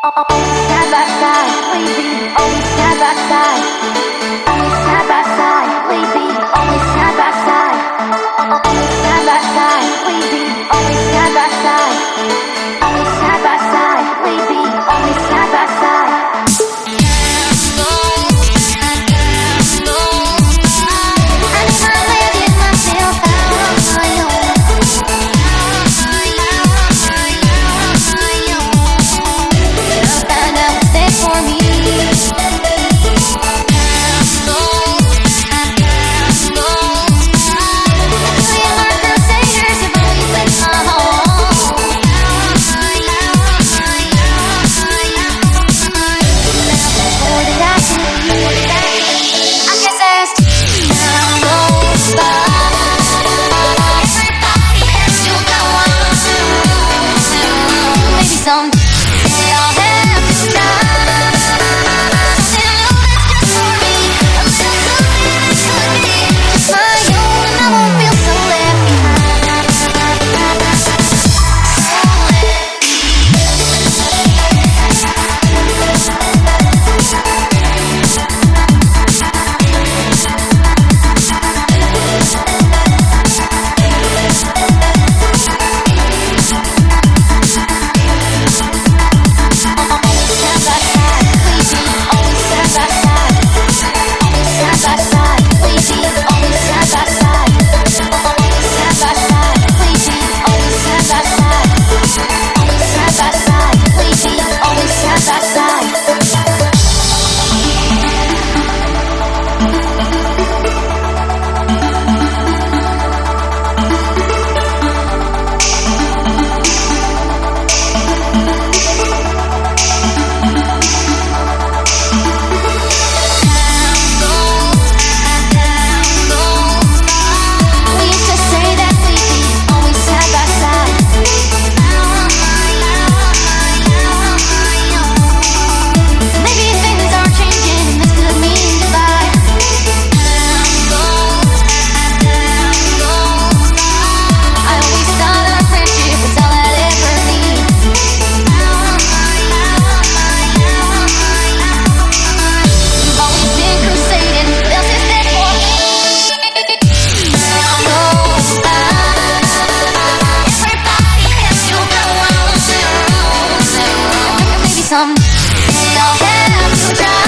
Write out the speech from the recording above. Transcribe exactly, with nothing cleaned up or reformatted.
Side by side, we be only side by side. Only side by side, we be only side by side. Only side by side, we be only side by side. Only side by side, we be only side by side. Some don't have to try.